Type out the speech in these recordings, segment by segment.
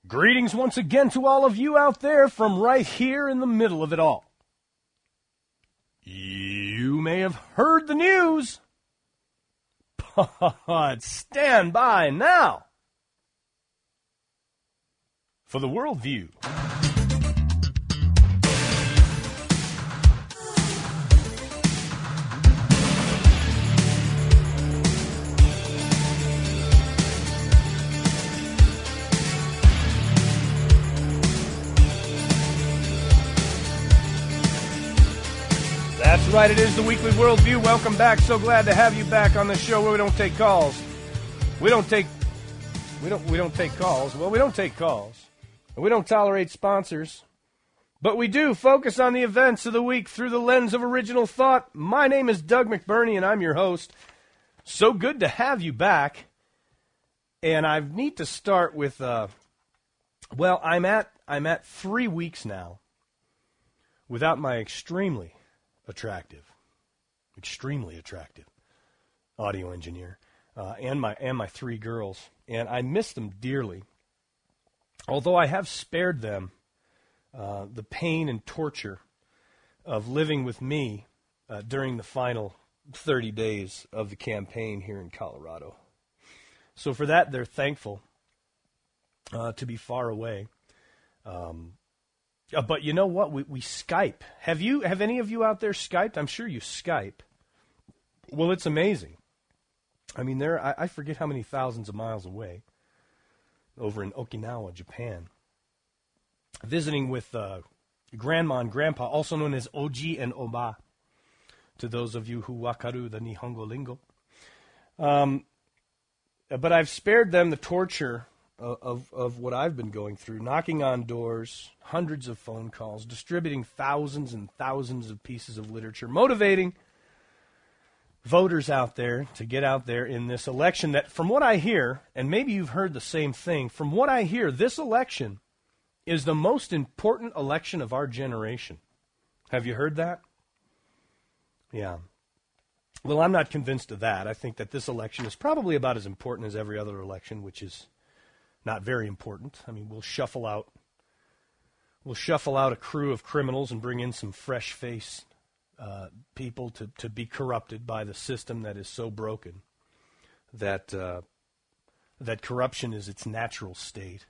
Greetings once again to all of you out there from right here in the middle of it all. You may have heard the news, but stand by now for the Worldview. That's right, it is the Weekly Worldview. Welcome back. So glad to have you back on the show where we don't take calls. We don't take calls. Well, we don't take calls. We don't tolerate sponsors. But we do focus on the events of the week through the lens of original thought. My name is Doug McBurney, and I'm your host. So good to have you back. And I need to start with, I'm at 3 weeks now without my extremely attractive audio engineer, and my three girls, and I miss them dearly. Although I have spared them the pain and torture of living with me during the final 30 days of the campaign here in Colorado. So for that, they're thankful to be far away. But you know what? We Skype. Have any of you out there Skyped? I'm sure you Skype. Well, it's amazing. I mean, I forget how many thousands of miles away, over in Okinawa, Japan, visiting with Grandma and Grandpa, also known as Oji and Oba, to those of you who wakaru the Nihongo lingo. But I've spared them the torture of what I've been going through, knocking on doors, hundreds of phone calls, distributing thousands and thousands of pieces of literature, motivating voters out there to get out there in this election that, from what I hear, and maybe you've heard the same thing, from what I hear, this election is the most important election of our generation. Have you heard that? Yeah. Well, I'm not convinced of that. I think that this election is probably about as important as every other election, which is not very important. I mean, we'll shuffle out a crew of criminals and bring in some fresh-faced people to be corrupted by the system that is so broken that corruption is its natural state.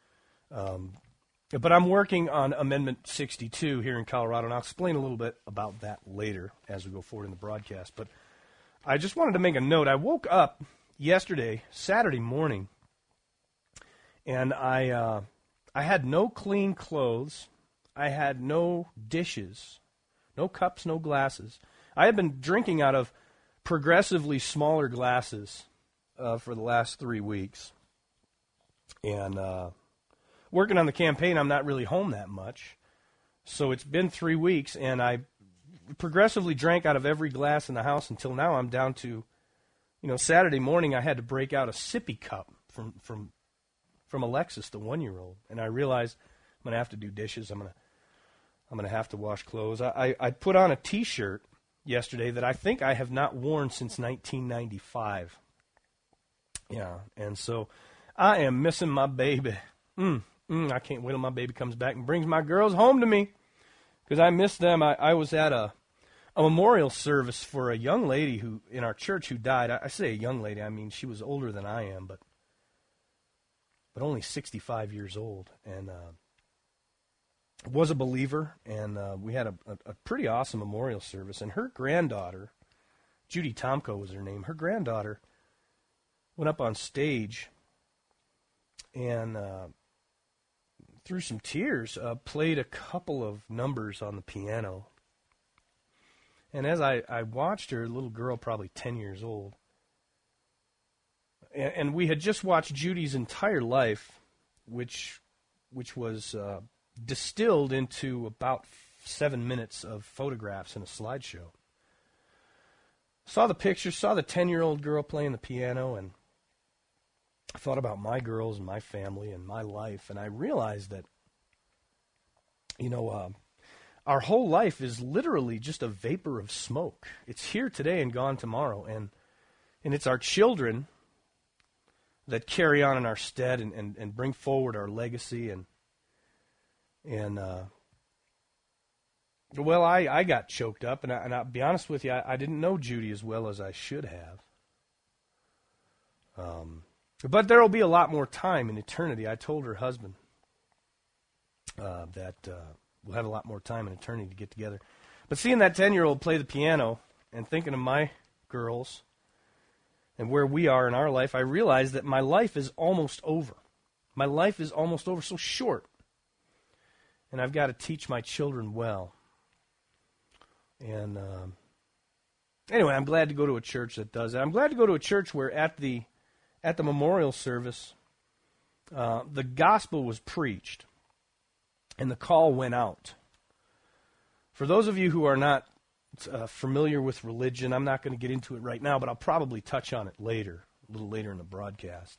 But I'm working on Amendment 62 here in Colorado, and I'll explain a little bit about that later as we go forward in the broadcast. But I just wanted to make a note. I woke up yesterday, Saturday morning, and I had no clean clothes. I had no dishes, no cups, no glasses. I had been drinking out of progressively smaller glasses for the last 3 weeks. And working on the campaign, I'm not really home that much. So it's been 3 weeks, and I progressively drank out of every glass in the house until now I'm down to, Saturday morning I had to break out a sippy cup from Alexis, the 1-year-old, and I realized I'm going to have to do dishes. I'm going to have to wash clothes. I put on a T-shirt yesterday that I think I have not worn since 1995. Yeah, and so I am missing my baby. I can't wait till my baby comes back and brings my girls home to me because I miss them. I was at a memorial service for a young lady who in our church who died. I say a young lady, I mean she was older than I am, but only 65 years old, and was a believer, and we had a pretty awesome memorial service. And her granddaughter, Judy Tomko was her name, her granddaughter went up on stage and, through some tears, played a couple of numbers on the piano. And as I watched her, a little girl, probably 10 years old, and we had just watched Judy's entire life, which was distilled into about 7 minutes of photographs in a slideshow. Saw the pictures, saw the 10-year-old girl playing the piano, and I thought about my girls and my family and my life, and I realized that, our whole life is literally just a vapor of smoke. It's here today and gone tomorrow, and it's our children that carry on in our stead and bring forward our legacy. Well, I got choked up, and I'll be honest with you, I didn't know Judy as well as I should have. But there will be a lot more time in eternity. I told her husband that we'll have a lot more time in eternity to get together. But seeing that 10-year-old play the piano and thinking of my girls and where we are in our life, I realized that my life is almost over. My life is almost over, so short. And I've got to teach my children well. And anyway, I'm glad to go to a church that does that. I'm glad to go to a church where at the memorial service, the gospel was preached and the call went out. For those of you who are not familiar with religion, I'm not going to get into it right now, but I'll probably touch on it later, a little later in the broadcast.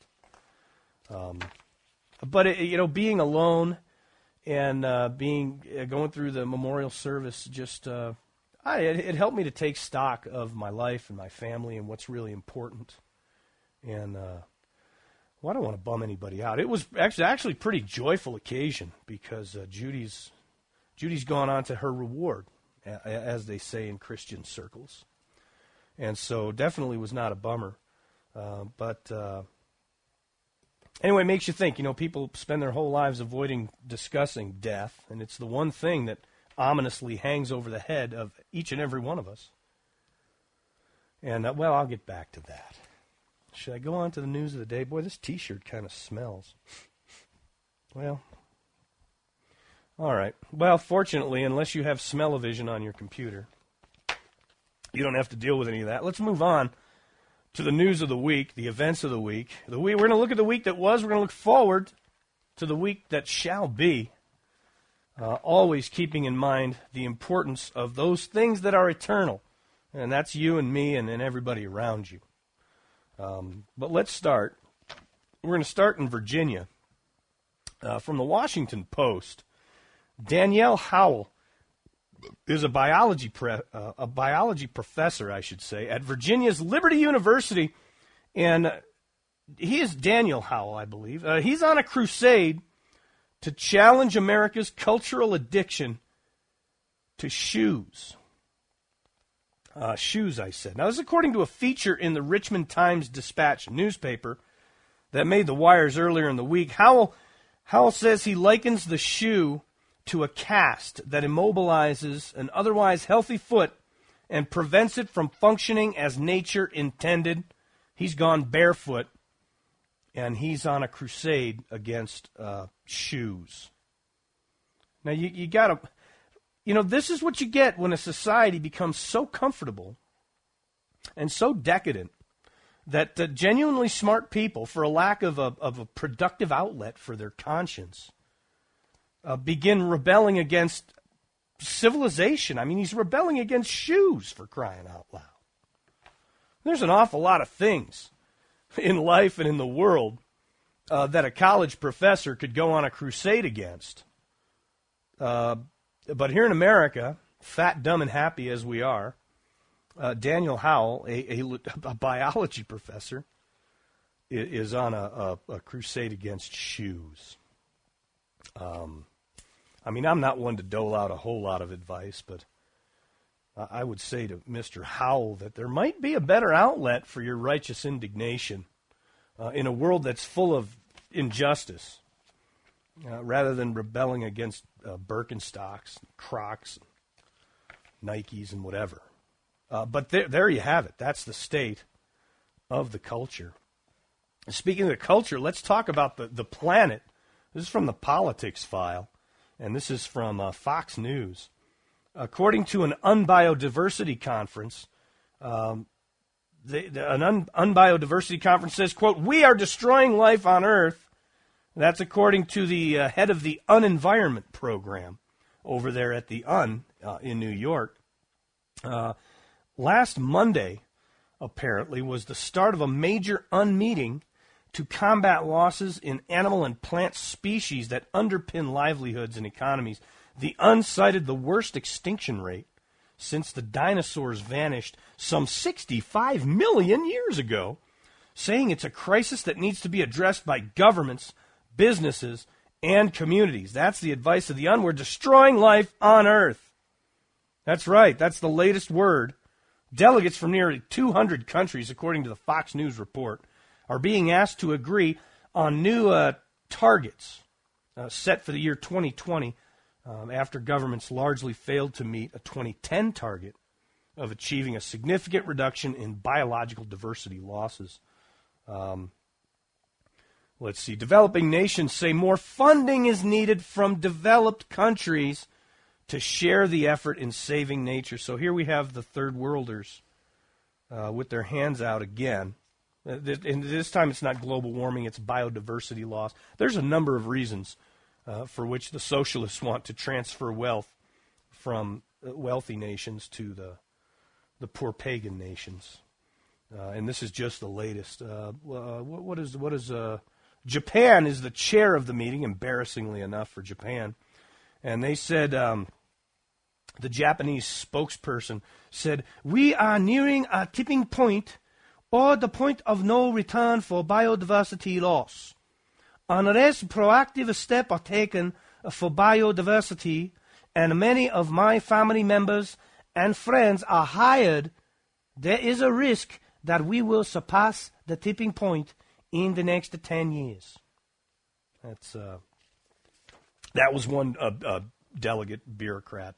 But being alone and going through the memorial service just it helped me to take stock of my life and my family and what's really important. And I don't want to bum anybody out. It was actually a pretty joyful occasion because Judy's gone on to her reward, as they say in Christian circles. And so definitely was not a bummer. But anyway, it makes you think. People spend their whole lives avoiding discussing death, and it's the one thing that ominously hangs over the head of each and every one of us. And, I'll get back to that. Should I go on to the news of the day? Boy, this T-shirt kind of smells. Well, all right. Well, fortunately, unless you have smell-o-vision on your computer, you don't have to deal with any of that. Let's move on to the news of the week, the events of the week. We're going to look at the week that was. We're going to look forward to the week that shall be, always keeping in mind the importance of those things that are eternal, and that's you and me and everybody around you. But let's start. We're going to start in Virginia. From the Washington Post, Danielle Howell is a biology professor, I should say, at Virginia's Liberty University, and he is Daniel Howell, I believe. He's on a crusade to challenge America's cultural addiction to shoes. Shoes, I said. Now, this is according to a feature in the Richmond Times-Dispatch newspaper that made the wires earlier in the week. Howell says he likens the shoe to a cast that immobilizes an otherwise healthy foot and prevents it from functioning as nature intended. He's gone barefoot, and he's on a crusade against shoes. Now, you got to... this is what you get when a society becomes so comfortable and so decadent that genuinely smart people, for a lack of a productive outlet for their conscience, begin rebelling against civilization. I mean, he's rebelling against shoes, for crying out loud. There's an awful lot of things in life and in the world that a college professor could go on a crusade against. But here in America, fat, dumb, and happy as we are, Daniel Howell, a biology professor, is on a crusade against shoes. I'm not one to dole out a whole lot of advice, but I would say to Mr. Howell that there might be a better outlet for your righteous indignation in a world that's full of injustice. Rather than rebelling against Birkenstocks, Crocs, Nikes, and whatever. But there you have it. That's the state of the culture. Speaking of the culture, let's talk about the planet. This is from the Politics File, and this is from Fox News. According to an unbiodiversity conference, an unbiodiversity conference says, quote, "We are destroying life on Earth." That's according to the head of the Unenvironment program over there at the in New York. Last Monday, apparently, was the start of a major meeting to combat losses in animal and plant species that underpin livelihoods and economies. The cited the worst extinction rate since the dinosaurs vanished some 65 million years ago. saying it's a crisis that needs to be addressed by governments, businesses, and communities. That's the advice of the UN. We're destroying life on Earth. That's right. That's the latest word. Delegates from nearly 200 countries, according to the Fox News report, are being asked to agree on new targets set for the year 2020 after governments largely failed to meet a 2010 target of achieving a significant reduction in biological diversity losses. Let's see. Developing nations say more funding is needed from developed countries to share the effort in saving nature. So here we have the third worlders with their hands out again. And this time it's not global warming, it's biodiversity loss. There's a number of reasons for which the socialists want to transfer wealth from wealthy nations to the poor pagan nations. And this is just the latest. What is Japan is the chair of the meeting, embarrassingly enough for Japan. And they said, the Japanese spokesperson said, "We are nearing a tipping point or the point of no return for biodiversity loss. Unless proactive steps are taken for biodiversity, and many of my family members and friends are hired, there is a risk that we will surpass the tipping point in the next 10 years. That was one delegate, bureaucrat,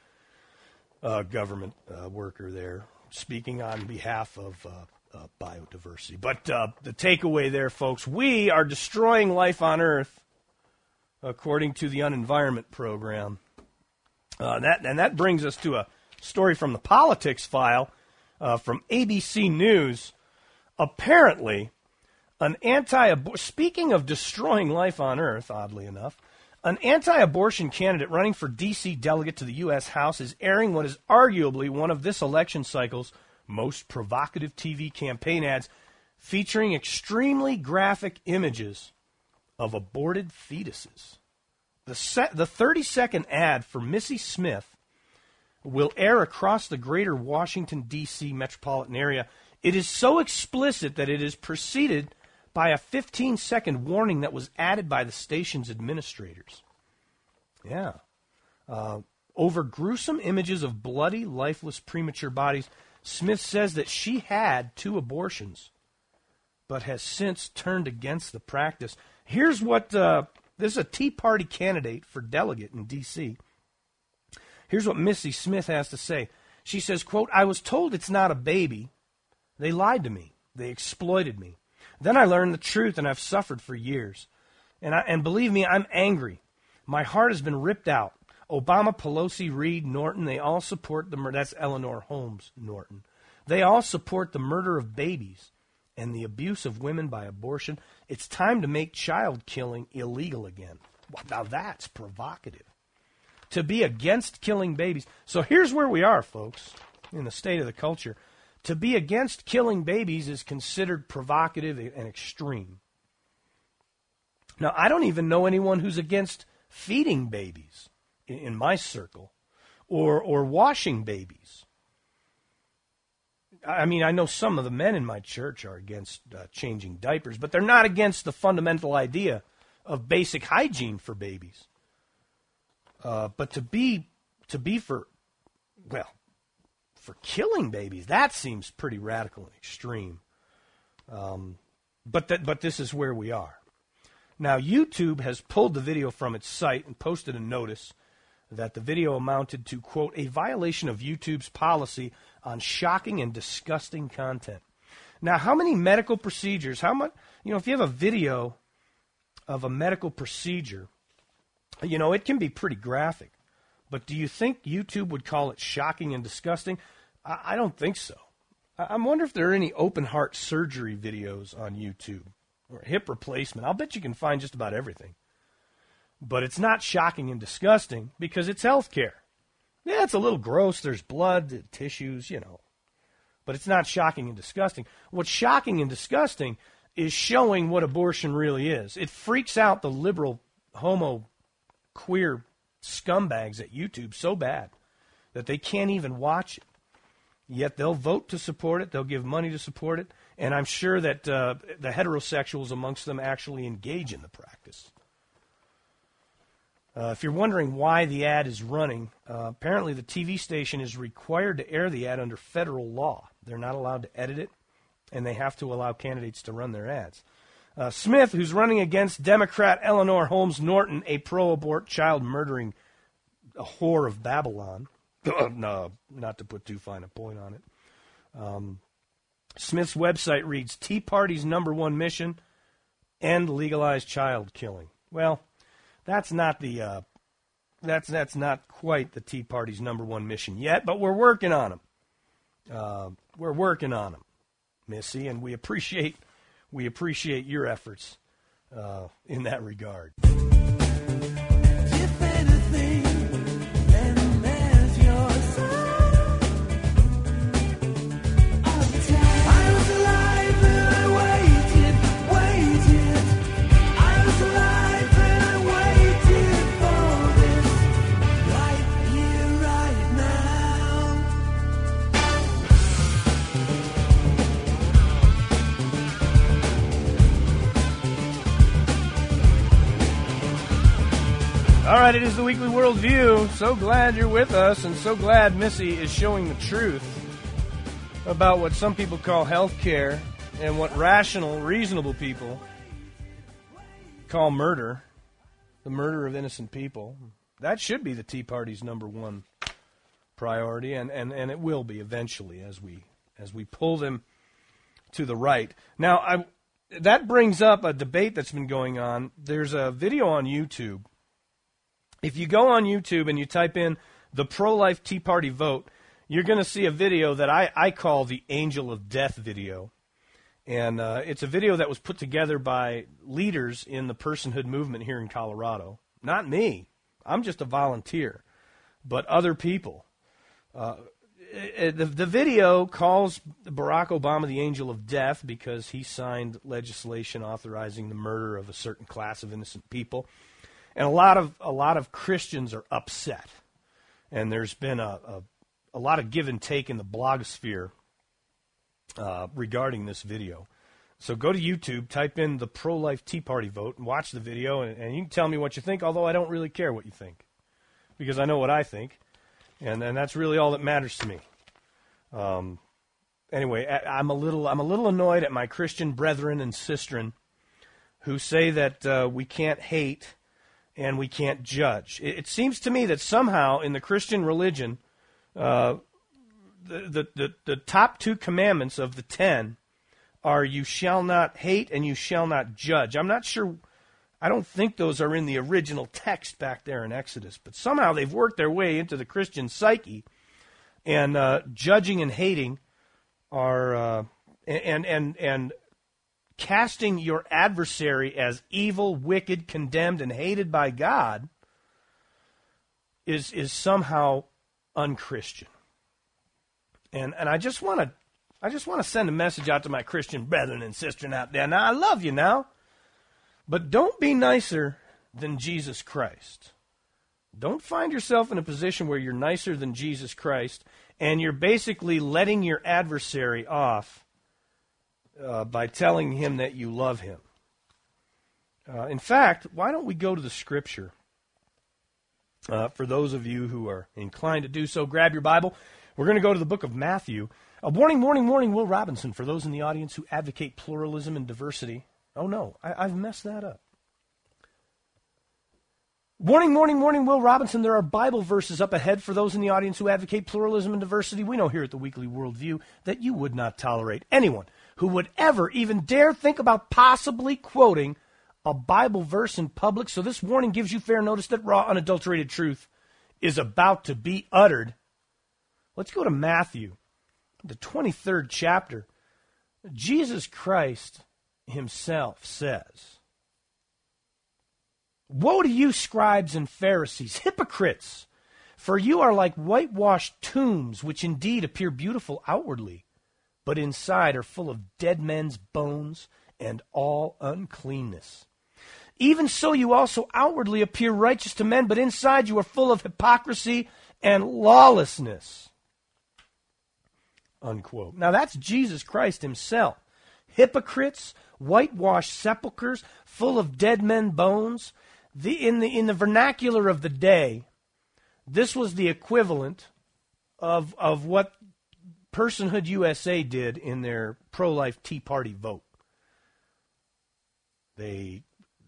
government worker there, speaking on behalf of biodiversity. But the takeaway there, folks, we are destroying life on Earth, according to the Unenvironment Program. That brings us to a story from the Politics File from ABC News. Apparently, speaking of destroying life on Earth, oddly enough, an anti-abortion candidate running for D.C. delegate to the U.S. House is airing what is arguably one of this election cycle's most provocative TV campaign ads, featuring extremely graphic images of aborted fetuses. The 30-second ad for Missy Smith will air across the greater Washington, D.C. metropolitan area. It is so explicit that it is preceded by a 15-second warning that was added by the station's administrators. Yeah. Over gruesome images of bloody, lifeless, premature bodies, Smith says that she had 2 abortions, but has since turned against the practice. Here's what, this is a Tea Party candidate for delegate in D.C. Here's what Missy Smith has to say. She says, quote, "I was told it's not a baby. They lied to me. They exploited me. Then I learned the truth, and I've suffered for years. And believe me, I'm angry. My heart has been ripped out. Obama, Pelosi, Reid, Norton, they all support the murder." That's Eleanor Holmes Norton. "They all support the murder of babies and the abuse of women by abortion. It's time to make child killing illegal again." Now that's provocative. To be against killing babies. So here's where we are, folks, in the state of the culture. To be against killing babies is considered provocative and extreme. Now, I don't even know anyone who's against feeding babies in my circle or washing babies. I mean, I know some of the men in my church are against changing diapers, but they're not against the fundamental idea of basic hygiene for babies. But to be for killing babies, that seems pretty radical and extreme. But this is where we are. Now, YouTube has pulled the video from its site and posted a notice that the video amounted to, quote, "a violation of YouTube's policy on shocking and disgusting content." Now, how many medical procedures, if you have a video of a medical procedure, it can be pretty graphic. But do you think YouTube would call it shocking and disgusting? I don't think so. I wonder if there are any open heart surgery videos on YouTube or hip replacement. I'll bet you can find just about everything. But it's not shocking and disgusting because it's healthcare. Yeah, it's a little gross. There's blood, tissues, But it's not shocking and disgusting. What's shocking and disgusting is showing what abortion really is. It freaks out the liberal, homo, queer scumbags at YouTube so bad that they can't even watch it. Yet they'll vote to support it. They'll give money to support it. And I'm sure that the heterosexuals amongst them actually engage in the practice. If you're wondering why the ad is running, apparently the TV station is required to air the ad under federal law. They're not allowed to edit it, and they have to allow candidates to run their ads. Smith, who's running against Democrat Eleanor Holmes Norton, a pro-abort, child-murdering whore of Babylon. No, not to put too fine a point on it. Smith's website reads, Tea Party's #1 mission, end legalized child killing. Well, that's not the that's not quite the Tea Party's #1 mission yet, but we're working on them. We're working on them, Missy, and we appreciate your efforts in that regard. If anything, then there's your son. I was alive and I waited. I was alive and I waited for this. Right here, right now. All right, it is the Weekly Worldview. So glad you're with us, and so glad Missy is showing the truth about what some people call health care and what rational, reasonable people call murder, the murder of innocent people. That should be the Tea Party's #1 priority, and it will be eventually as we pull them to the right. Now, that brings up a debate that's been going on. There's a video on YouTube. If you go on YouTube and you type in the pro-life Tea Party vote, you're going to see a video that I call the Angel of Death video. And it's a video that was put together by leaders in the personhood movement here in Colorado. Not me. I'm just a volunteer. But other people. The video calls Barack Obama the Angel of Death because he signed legislation authorizing the murder of a certain class of innocent people. And a lot of Christians are upset, and there's been a lot of give and take in the blogosphere regarding this video. So go to YouTube, type in the pro-life Tea Party vote, and watch the video, and you can tell me what you think. Although I don't really care what you think, because I know what I think, and that's really all that matters to me. Anyway, I'm a little annoyed at my Christian brethren and sistren who say that we can't hate and we can't judge. It seems to me that somehow in the Christian religion, the top 2 commandments of the 10 are you shall not hate and you shall not judge. I'm not sure, I don't think those are in the original text back there in Exodus, but somehow they've worked their way into the Christian psyche, and judging and hating are, and casting your adversary as evil, wicked, condemned, and hated by God is somehow unchristian. And I just want to send a message out to my Christian brethren and sisters out there. Now, I love you now, but don't be nicer than Jesus Christ. Don't find yourself in a position where you're nicer than Jesus Christ and you're basically letting your adversary off by telling him that you love him. In fact, why don't we go to the Scripture? For those of you who are inclined to do so, grab your Bible. We're going to go to the book of Matthew. Warning, Will Robinson, for those in the audience who advocate pluralism and diversity. Oh no, I've messed that up. Warning, Will Robinson, there are Bible verses up ahead for those in the audience who advocate pluralism and diversity. We know here at the Weekly Worldview that you would not tolerate anyone who would ever even dare think about possibly quoting a Bible verse in public. So this warning gives you fair notice that raw, unadulterated truth is about to be uttered. Let's go to Matthew, the 23rd chapter. Jesus Christ himself says, "Woe to you, scribes and Pharisees, hypocrites! For you are like whitewashed tombs, which indeed appear beautiful outwardly, but inside are full of dead men's bones and all uncleanness. Even so you also outwardly appear righteous to men, but inside you are full of hypocrisy and lawlessness." Unquote. Now that's Jesus Christ himself hypocrites, whitewashed sepulchres, full of dead men bones. In the vernacular of the day, this was the equivalent of what Personhood USA did in their pro-life Tea Party vote. They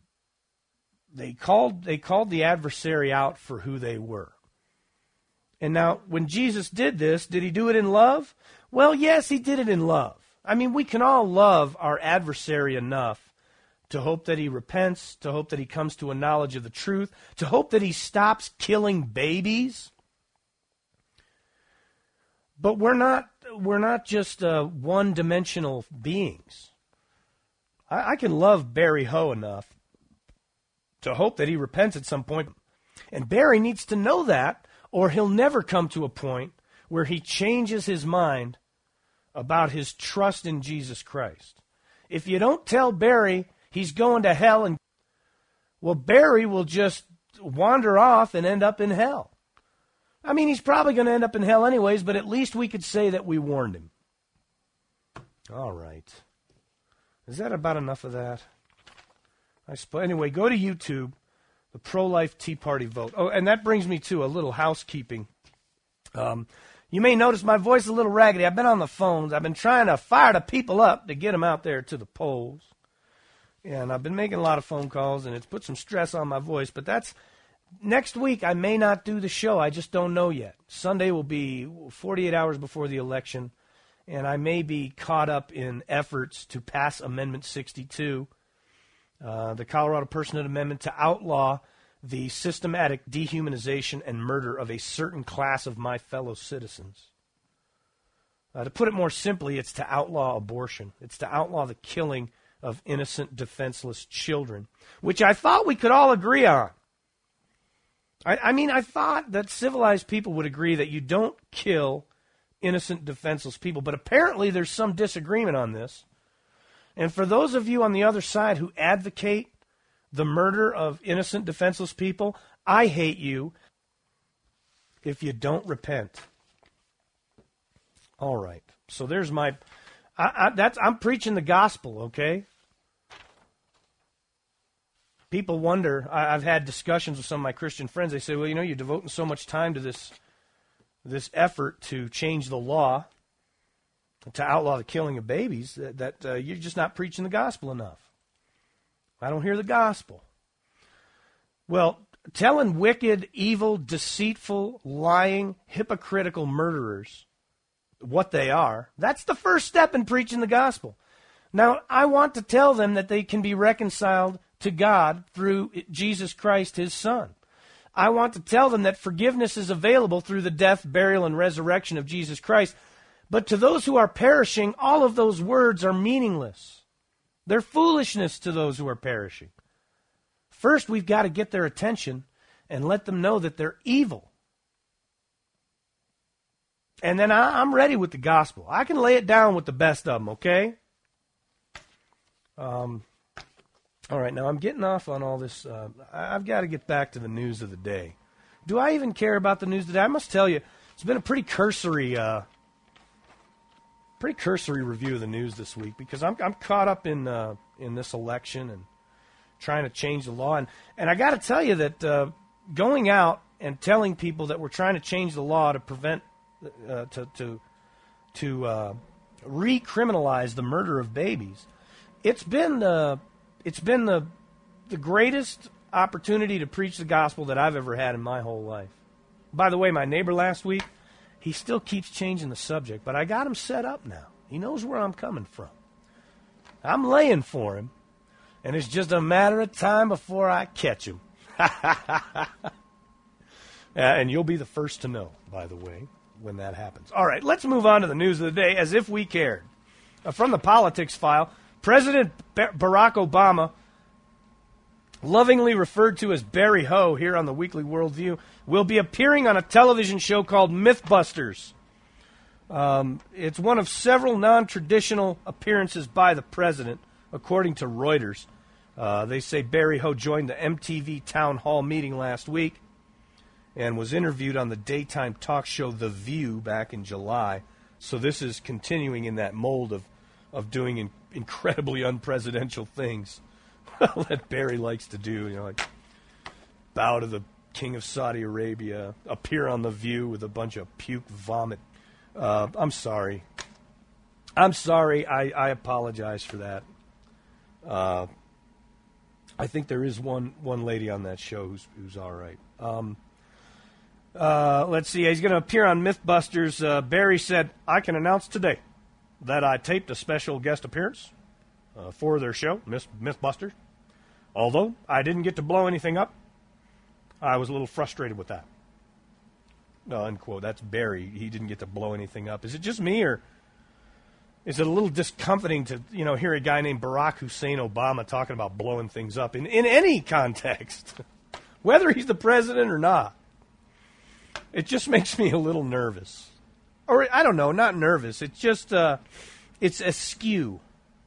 called the adversary out for who they were. And now, when Jesus did this, did he do it in love? Well, yes, he did it in love. I mean, we can all love our adversary enough to hope that he repents, to hope that he comes to a knowledge of the truth, to hope that he stops killing babies. But we're not just one-dimensional beings. I can love Barry Ho enough to hope that he repents at some point. And Barry needs to know that, or he'll never come to a point where he changes his mind about his trust in Jesus Christ. If you don't tell Barry he's going to hell, well, Barry will just wander off and end up in hell. I mean, he's probably going to end up in hell anyways, but at least we could say that we warned him. All right. Is that about enough of that? I suppose. Anyway, go to YouTube, the pro-life Tea Party vote. Oh, and that brings me to a little housekeeping. You may notice my voice is a little raggedy. I've been on the phones. I've been trying to fire the people up to get them out there to the polls. And I've been making a lot of phone calls, and it's put some stress on my voice. But that's next week. I may not do the show. I just don't know yet. Sunday will be 48 hours before the election, and I may be caught up in efforts to pass Amendment 62, the Colorado Personhood Amendment, to outlaw the systematic dehumanization and murder of a certain class of my fellow citizens. To put it more simply, it's to outlaw abortion. It's to outlaw the killing of innocent, defenseless children, which I thought we could all agree on. I mean, I thought that civilized people would agree that you don't kill innocent, defenseless people, but apparently there's some disagreement on this. And for those of you on the other side who advocate the murder of innocent, defenseless people, I hate you if you don't repent. All right. So there's my... I'm preaching the gospel, okay? People wonder, I've had discussions with some of my Christian friends. They say, well, you're devoting so much time to this effort to change the law, to outlaw the killing of babies, that you're just not preaching the gospel enough. I don't hear the gospel. Well, telling wicked, evil, deceitful, lying, hypocritical murderers what they are, that's the first step in preaching the gospel. Now, I want to tell them that they can be reconciled to God through Jesus Christ, his Son. I want to tell them that forgiveness is available through the death, burial, and resurrection of Jesus Christ. But to those who are perishing, all of those words are meaningless. They're foolishness to those who are perishing. First, we've got to get their attention and let them know that they're evil. And then I'm ready with the gospel. I can lay it down with the best of them, okay? All right, now I'm getting off on all this. I've got to get back to the news of the day. Do I even care about the news today? I must tell you, it's been a pretty cursory review of the news this week because I'm caught up in this election and trying to change the law. And I got to tell you that going out and telling people that we're trying to change the law to prevent to recriminalize the murder of babies, it's been the greatest opportunity to preach the gospel that I've ever had in my whole life. By the way, my neighbor last week, he still keeps changing the subject, but I got him set up now. He knows where I'm coming from. I'm laying for him, and it's just a matter of time before I catch him. And you'll be the first to know, by the way, when that happens. All right, let's move on to the news of the day, as if we cared. From the politics file, President Barack Obama, lovingly referred to as Barry Ho here on the Weekly Worldview, will be appearing on a television show called Mythbusters. It's one of several non-traditional appearances by the president, according to Reuters. They say Barry Ho joined the MTV Town Hall meeting last week and was interviewed on the daytime talk show The View back in July. So this is continuing in that mold of of doing incredibly unpresidential things that Barry likes to do. Like bow to the King of Saudi Arabia, appear on The View with a bunch of puke vomit. I'm sorry. I apologize for that. I think there is one lady on that show who's all right. Let's see. He's going to appear on Mythbusters. Barry said, "I can announce today that I taped a special guest appearance for their show, Mythbusters. Although I didn't get to blow anything up, I was a little frustrated with that." Unquote. That's Barry. He didn't get to blow anything up. Is it just me, or is it a little discomforting to hear a guy named Barack Hussein Obama talking about blowing things up in any context, whether he's the president or not? It just makes me a little nervous. Or, I don't know, not nervous. It's just, it's askew.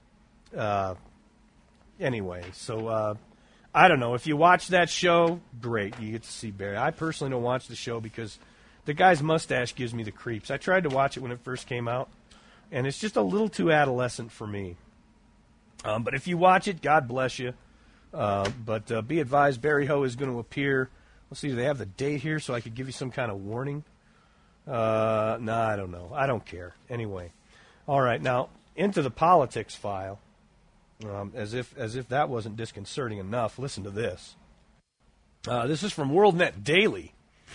Anyway, so, I don't know. If you watch that show, great. You get to see Barry. I personally don't watch the show because the guy's mustache gives me the creeps. I tried to watch it when it first came out, and it's just a little too adolescent for me. But if you watch it, God bless you. But be advised, Barry Ho is going to appear. Let's see, do they have the date here so I could give you some kind of warning? No, I don't know. I don't care. Anyway. All right, now, into the politics file. As if that wasn't disconcerting enough, listen to this. This is from WorldNet Daily.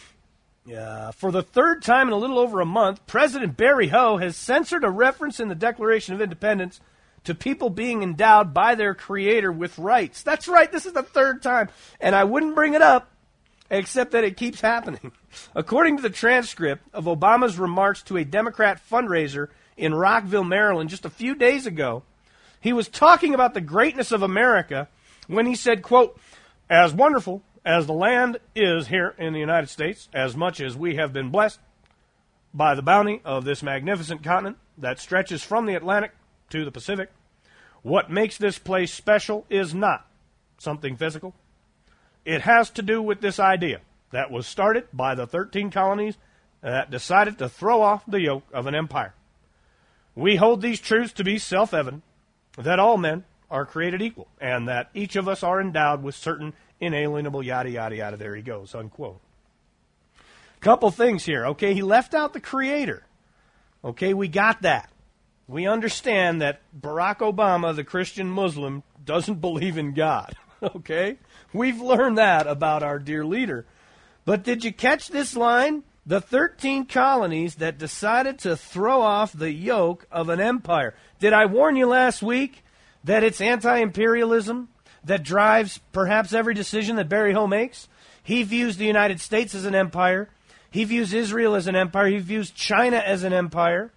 For the third time in a little over a month, President Barry Ho has censored a reference in the Declaration of Independence to people being endowed by their creator with rights. That's right, this is the third time. And I wouldn't bring it up, except that it keeps happening. According to the transcript of Obama's remarks to a Democrat fundraiser in Rockville, Maryland, just a few days ago, he was talking about the greatness of America when he said, quote, "As wonderful as the land is here in the United States, as much as we have been blessed by the bounty of this magnificent continent that stretches from the Atlantic to the Pacific, what makes this place special is not something physical. It has to do with this idea that was started by the 13 colonies that decided to throw off the yoke of an empire. We hold these truths to be self-evident, that all men are created equal, and that each of us are endowed with certain inalienable yada, yada, yada." There he goes, unquote. Couple things here. Okay, he left out the creator. Okay, we got that. We understand that Barack Obama, the Christian Muslim, doesn't believe in God. Okay? We've learned that about our dear leader. But did you catch this line? The 13 colonies that decided to throw off the yoke of an empire. Did I warn you last week that it's anti-imperialism that drives perhaps every decision that Barry Ho makes? He views the United States as an empire. He views Israel as an empire. He views China as an empire.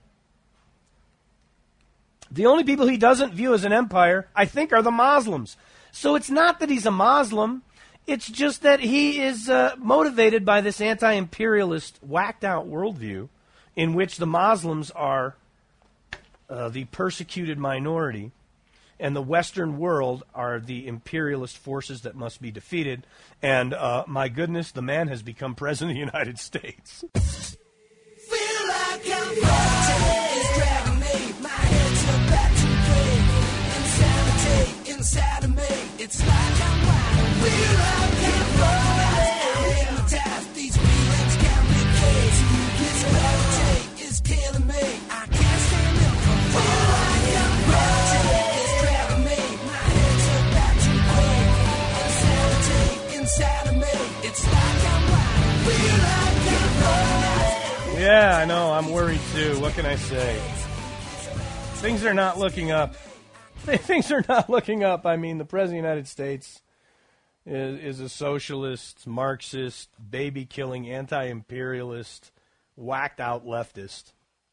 The only people he doesn't view as an empire, I think, are the Muslims. So it's not that he's a Muslim. It's just that he is motivated by this anti-imperialist, whacked-out worldview in which the Muslims are the persecuted minority and the Western world are the imperialist forces that must be defeated. And, my goodness, the man has become president of the United States. Feel like I'm floating, it's grabbing me. My head's about to break. Insanity inside of me. It's like I'm wild. Feel like I'm floating. I'm hypnotized. These feelings can't be caged. This gravity is killing me. I can't stand up. Feel like I'm floating, it's grabbing me. My head's about to break. Insanity inside of me. It's like I'm wild. Feel like I'm floating. Yeah, I know. I'm worried, too. What can I say? Things are not looking up. Things are not looking up. I mean, the President of the United States is a socialist, Marxist, baby-killing, anti-imperialist, whacked-out leftist.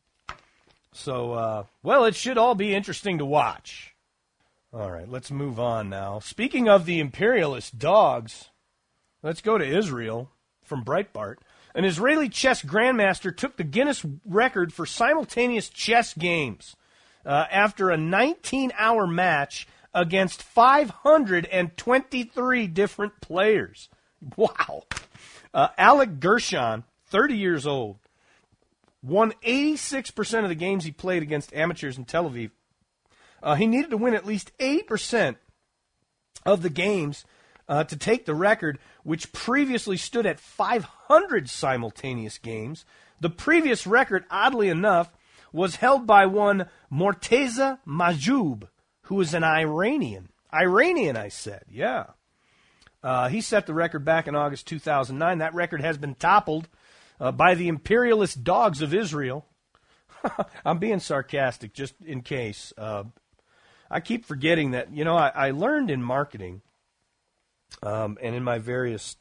So, well, it should all be interesting to watch. All right, let's move on now. Speaking of the imperialist dogs, let's go to Israel from Breitbart. An Israeli chess grandmaster took the Guinness record for simultaneous chess games after a 19-hour match against 523 different players. Wow. Alec Gershon, 30 years old, won 86% of the games he played against amateurs in Tel Aviv He needed to win at least 80% of the games to take the record, which previously stood at 500 simultaneous games. The previous record, oddly enough, was held by one Morteza Majoub, who is an Iranian. Iranian, I said, yeah. He set the record back in August 2009. That record has been toppled by the imperialist dogs of Israel. I'm being sarcastic just in case. I keep forgetting that, I learned in marketing and in my various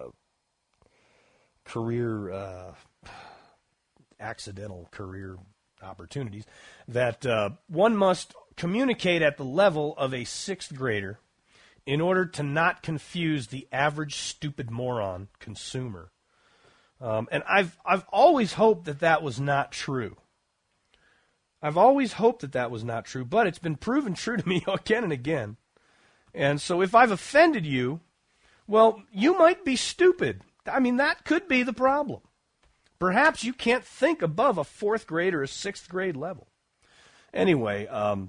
accidental career opportunities that one must communicate at the level of a sixth grader in order to not confuse the average stupid moron consumer. And I've always hoped that was not true. I've always hoped that was not true, but it's been proven true to me again and again. And so if I've offended you, well, you might be stupid. I mean, that could be the problem. Perhaps you can't think above a fourth grade or a sixth grade level. Anyway,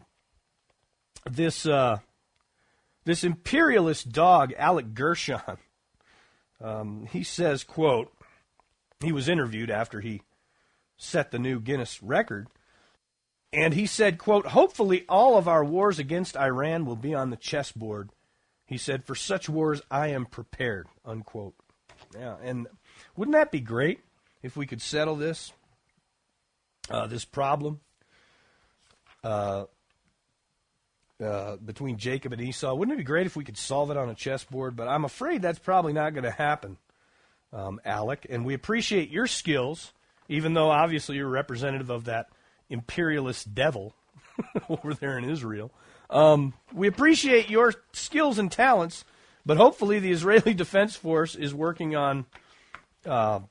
this imperialist dog, Alec Gershon, he says, quote, he was interviewed after he set the new Guinness record, and he said, quote, hopefully all of our wars against Iran will be on the chessboard. He said, for such wars, I am prepared, unquote. Yeah, and wouldn't that be great if we could settle this problem between Jacob and Esau? Wouldn't it be great if we could solve it on a chessboard? But I'm afraid that's probably not going to happen, Alec. And we appreciate your skills, even though obviously you're representative of that imperialist devil over there in Israel. We appreciate your skills and talents, but hopefully the Israeli Defense Force is working on some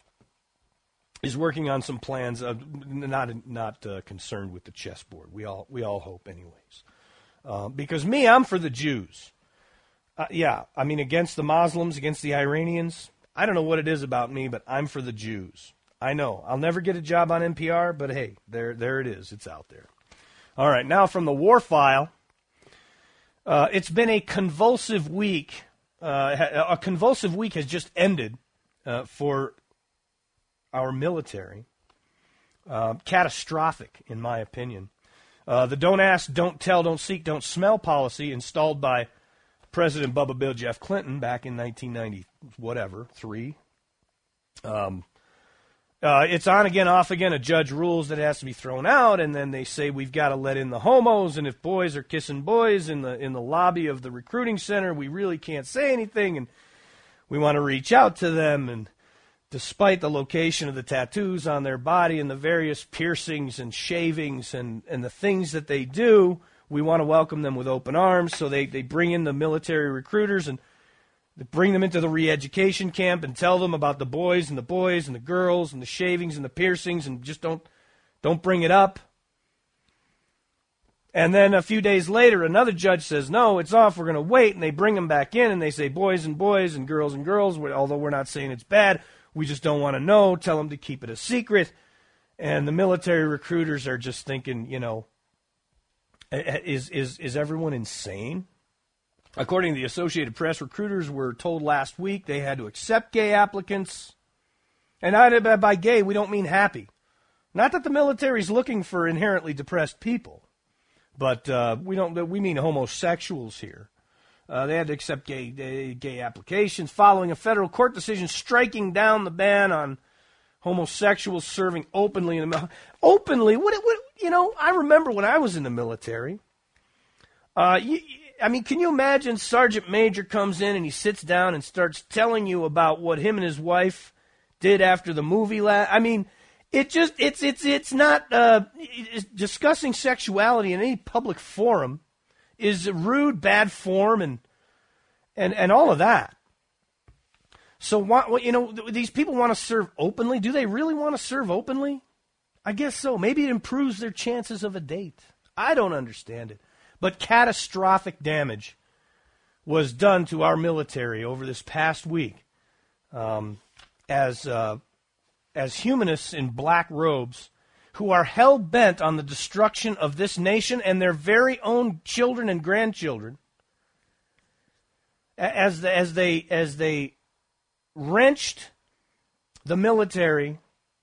plans. Not concerned with the chessboard. We all hope, anyways. Because I'm for the Jews. Against the Muslims, against the Iranians. I don't know what it is about me, but I'm for the Jews. I know. I'll never get a job on NPR, but hey, there it is. It's out there. All right, now from the War File. It's been a convulsive week. A convulsive week has just ended for our military. Catastrophic, in my opinion. The don't ask, don't tell, don't seek, don't smell policy installed by President Bubba Bill Jeff Clinton back in 1993. It's on again, off again. A judge rules that it has to be thrown out, and then they say we've got to let in the homos, and if boys are kissing boys in the lobby of the recruiting center, we really can't say anything, and we want to reach out to them, and despite the location of the tattoos on their body and the various piercings and shavings and the things that they do, we want to welcome them with open arms. So they bring in the military recruiters and they bring them into the re-education camp and tell them about the boys and the girls and the shavings and the piercings, and just don't bring it up. And then a few days later, another judge says, no, it's off, we're going to wait, and they bring them back in and they say boys and boys and girls, although we're not saying it's bad. We just don't want to know. Tell them to keep it a secret. And the military recruiters are just thinking, is everyone insane? According to the Associated Press, recruiters were told last week they had to accept gay applicants. And by gay, we don't mean happy. Not that the military is looking for inherently depressed people, but we mean homosexuals here. They had to accept gay applications following a federal court decision striking down the ban on homosexuals serving openly in the openly. I remember when I was in the military. Can you imagine Sergeant Major comes in and he sits down and starts telling you about what him and his wife did after the movie? It's not discussing sexuality in any public forum is rude, bad form, and all of that. So these people want to serve openly. Do they really want to serve openly? I guess so. Maybe it improves their chances of a date. I don't understand it. But catastrophic damage was done to our military over this past week as humanists in black robes who are hell-bent on the destruction of this nation and their very own children and grandchildren, as they wrenched the military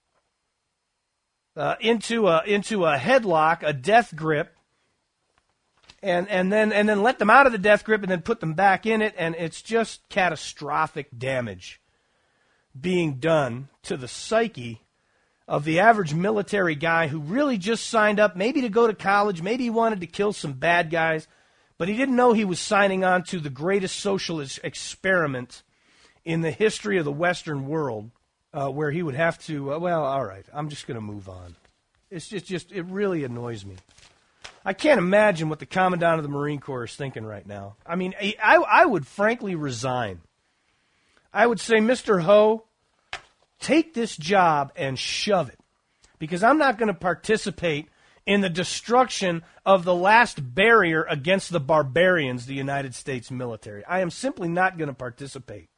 into a headlock, a death grip, and then let them out of the death grip and then put them back in it, and it's just catastrophic damage being done to the psyche of the average military guy who really just signed up, maybe to go to college, maybe he wanted to kill some bad guys, but he didn't know he was signing on to the greatest social experiment in the history of the Western world, where he would have to, all right, I'm just going to move on. It's just, it really annoys me. I can't imagine what the Commandant of the Marine Corps is thinking right now. I mean, I would frankly resign. I would say, Mr. Ho, take this job and shove it, because I'm not going to participate in the destruction of the last barrier against the barbarians, the United States military. I am simply not going to participate,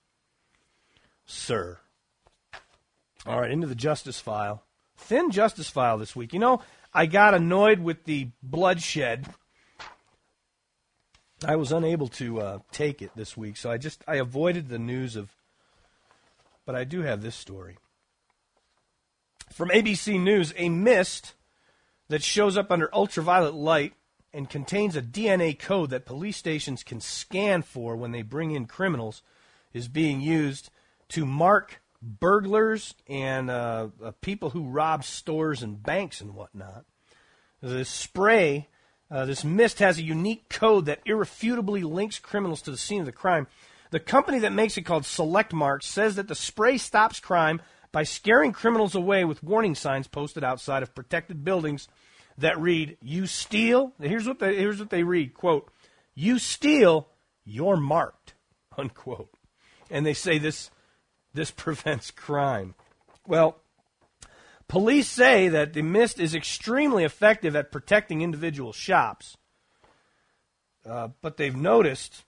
sir. All right, into the justice file. Thin justice file this week. You know, I got annoyed with the bloodshed. I was unable to take it this week, so I avoided the news of, but I do have this story. From ABC News, a mist that shows up under ultraviolet light and contains a DNA code that police stations can scan for when they bring in criminals is being used to mark burglars and people who rob stores and banks and whatnot. This spray, this mist has a unique code that irrefutably links criminals to the scene of the crime. The company that makes it, called Select Marks, says that the spray stops crime by scaring criminals away with warning signs posted outside of protected buildings that read, "You steal." Here's what they read, quote, "You steal, you're marked," unquote. And they say this prevents crime. Well, police say that the mist is extremely effective at protecting individual shops. But they've noticed,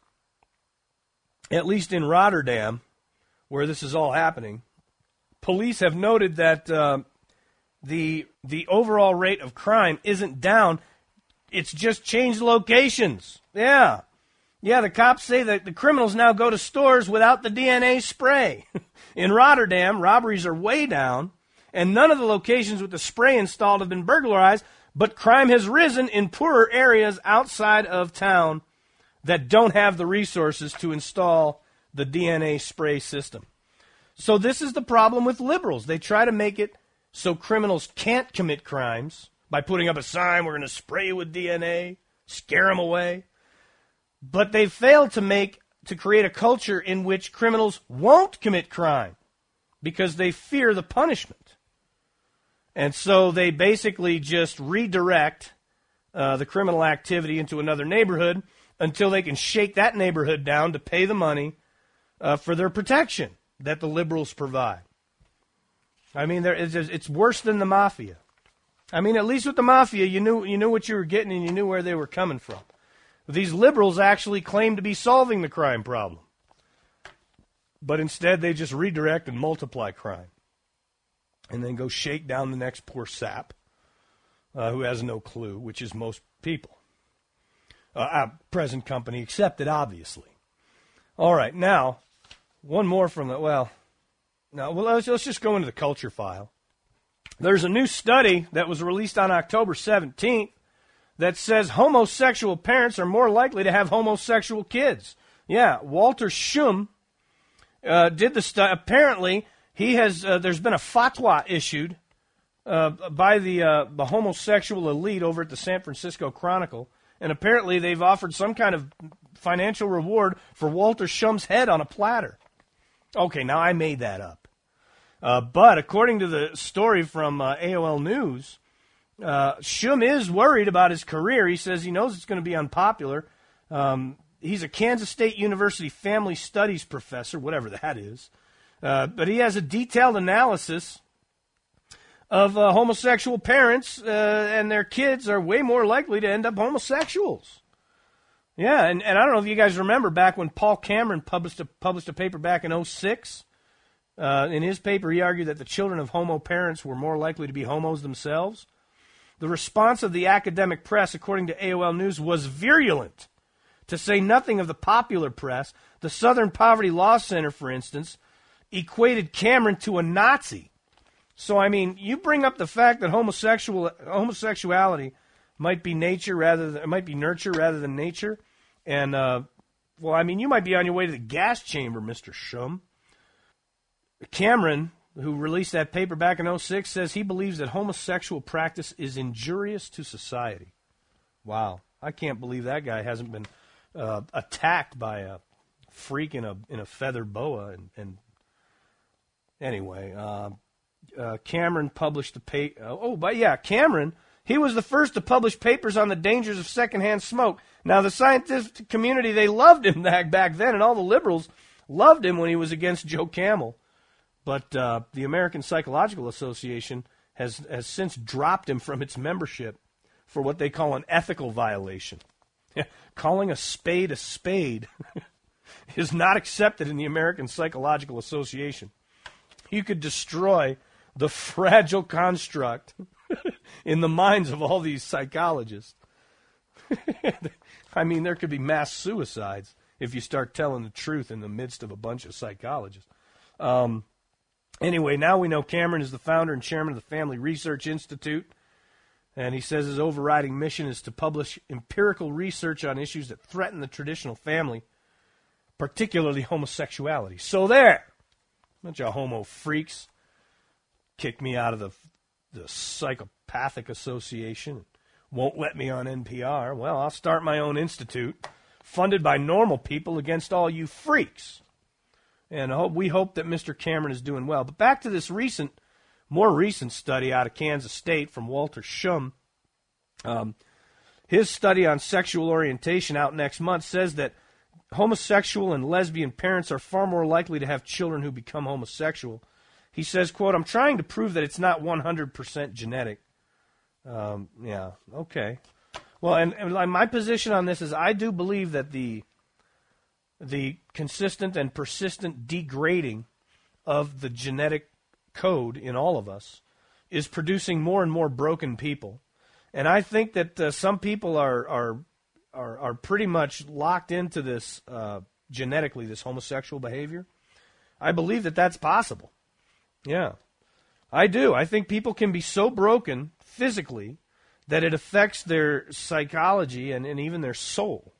at least in Rotterdam, where this is all happening, police have noted that the overall rate of crime isn't down. It's just changed locations. Yeah, the cops say that the criminals now go to stores without the DNA spray. In Rotterdam, robberies are way down, and none of the locations with the spray installed have been burglarized, but crime has risen in poorer areas outside of town that don't have the resources to install the DNA spray system. So this is the problem with liberals. They try to make it so criminals can't commit crimes by putting up a sign, "We're going to spray you with DNA," scare them away. But they failed to create a culture in which criminals won't commit crime because they fear the punishment. And so they basically just redirect the criminal activity into another neighborhood until they can shake that neighborhood down to pay the money for their protection that the liberals provide. I mean, it's worse than the mafia. I mean, at least with the mafia, you knew what you were getting and you knew where they were coming from. These liberals actually claim to be solving the crime problem. But instead, they just redirect and multiply crime. And then go shake down the next poor sap who has no clue, which is most people. Present company accepted, obviously. All right, now, one more from the, let's just go into the culture file. There's a new study that was released on October 17th that says homosexual parents are more likely to have homosexual kids. Yeah, Walter Schum did the study. Apparently, there's been a fatwa issued by the homosexual elite over at the San Francisco Chronicle, and apparently they've offered some kind of financial reward for Walter Schum's head on a platter. Okay, now I made that up. But according to the story from AOL News, Schum is worried about his career. He says he knows it's going to be unpopular. He's a Kansas State University family studies professor, whatever that is. But he has a detailed analysis of homosexual parents, and their kids are way more likely to end up homosexuals. Yeah, and I don't know if you guys remember back when Paul Cameron published a paper back in 2006 In his paper, he argued that the children of homo parents were more likely to be homos themselves. The response of the academic press, according to AOL News, was virulent. To say nothing of the popular press, the Southern Poverty Law Center, for instance, equated Cameron to a Nazi. So, I mean, you bring up the fact that homosexuality might be nurture rather than nature, and well, I mean, you might be on your way to the gas chamber, Mr. Shum. Cameron, who released that paper back in 2006, says he believes that homosexual practice is injurious to society. Wow, I can't believe that guy hasn't been attacked by a freak in a feather boa. And anyway, Cameron published the paper. Cameron, he was the first to publish papers on the dangers of secondhand smoke. Now, the scientific community, they loved him back then, and all the liberals loved him when he was against Joe Camel. But the American Psychological Association has since dropped him from its membership for what they call an ethical violation. Calling a spade is not accepted in the American Psychological Association. You could destroy the fragile construct in the minds of all these psychologists. I mean, there could be mass suicides if you start telling the truth in the midst of a bunch of psychologists. Anyway, now we know Cameron is the founder and chairman of the Family Research Institute, and he says his overriding mission is to publish empirical research on issues that threaten the traditional family, particularly homosexuality. So there, bunch of homo freaks kicked me out of the Psychopathic Association, won't let me on NPR. Well, I'll start my own institute, funded by normal people against all you freaks. And we hope that Mr. Cameron is doing well. But back to this more recent study out of Kansas State from Walter Shum. His study on sexual orientation out next month says that homosexual and lesbian parents are far more likely to have children who become homosexual. He says, quote, "I'm trying to prove that it's not 100% genetic." Yeah, okay. Well, and my position on this is I do believe that the consistent and persistent degrading of the genetic code in all of us is producing more and more broken people. And I think that some people are pretty much locked into this genetically, this homosexual behavior. I believe that that's possible. Yeah, I do. I think people can be so broken physically that it affects their psychology and even their soul.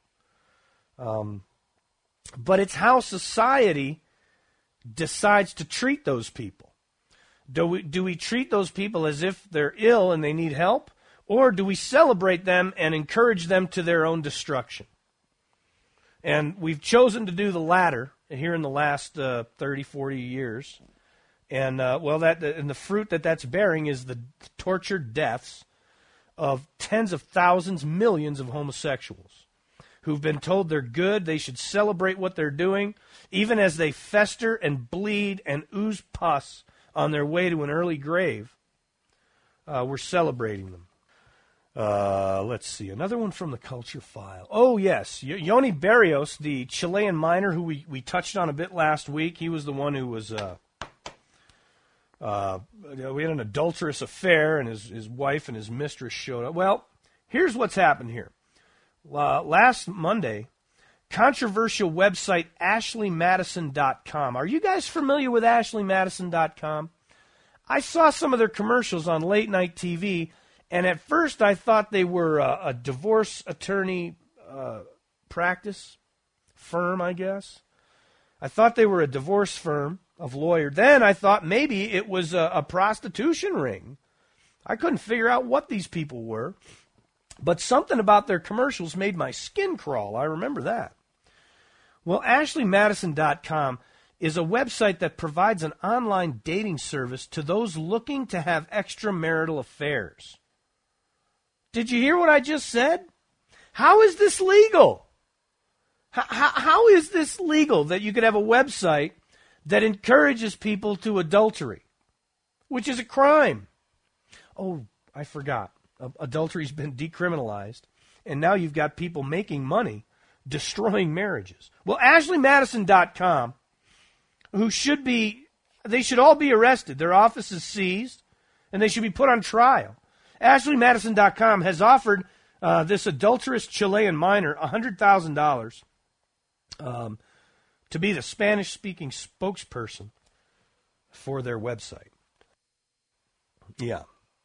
But it's how society decides to treat those people. Do we treat those people as if they're ill and they need help? Or do we celebrate them and encourage them to their own destruction? And we've chosen to do the latter here in the last 30, 40 years. And, and the fruit that's bearing is the tortured deaths of tens of thousands, millions of homosexuals who've been told they're good, they should celebrate what they're doing, even as they fester and bleed and ooze pus on their way to an early grave. We're celebrating them. Let's see, another one from the Culture File. Oh, yes, Yoni Barrios, the Chilean miner who we touched on a bit last week. He was the one who was, we had an adulterous affair, and his wife and his mistress showed up. Well, here's what's happened here. Last Monday, controversial website AshleyMadison.com. Are you guys familiar with AshleyMadison.com? I saw some of their commercials on late night TV, and at first I thought they were a divorce attorney practice firm, I guess. I thought they were a divorce firm of lawyers. Then I thought maybe it was a prostitution ring. I couldn't figure out what these people were. But something about their commercials made my skin crawl. I remember that. Well, AshleyMadison.com is a website that provides an online dating service to those looking to have extramarital affairs. Did you hear what I just said? How is this legal? How is this legal that you could have a website that encourages people to adultery, which is a crime? Oh, I forgot. Adultery's been decriminalized, and now you've got people making money destroying marriages. Well, AshleyMadison.com, who should be They should all be arrested. Their offices seized, and they should be put on trial. AshleyMadison.com has offered this adulterous Chilean minor $100,000 to be the Spanish-speaking spokesperson for their website. Yeah.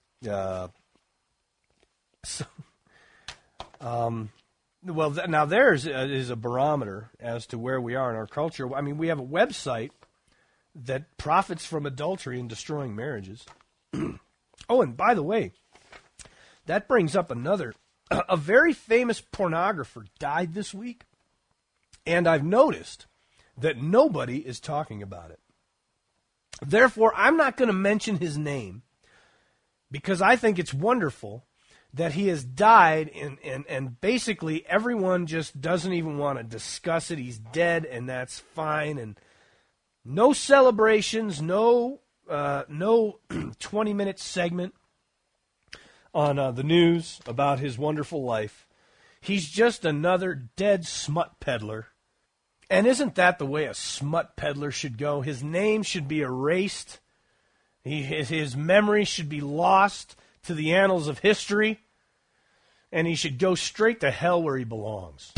Now theirs is a barometer as to where we are in our culture. I mean, we have a website that profits from adultery and destroying marriages. Oh, and by the way, that brings up a very famous pornographer died this week, and I've noticed that nobody is talking about it. Therefore, I'm not going to mention his name because I think it's wonderful that he has died, and basically everyone just doesn't even want to discuss it. He's dead, and that's fine, and no celebrations, no 20-minute segment on the news about his wonderful life. He's just another dead smut peddler. And isn't that the way a smut peddler should go? His name should be erased. His memory should be lost to the annals of history. And he should go straight to hell where he belongs.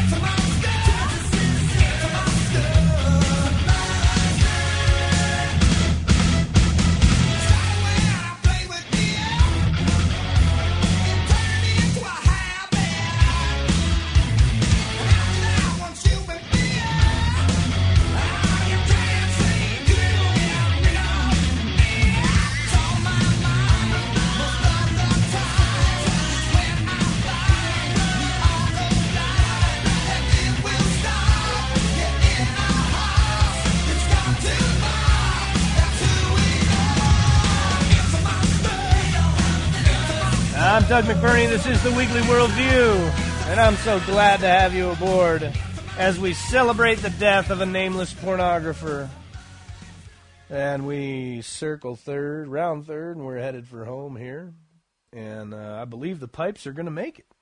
I'm Doug McBurney. This is the Weekly Worldview, and I'm so glad to have you aboard as we celebrate the death of a nameless pornographer. And we circle round third, and we're headed for home here. And I believe the pipes are going to make it.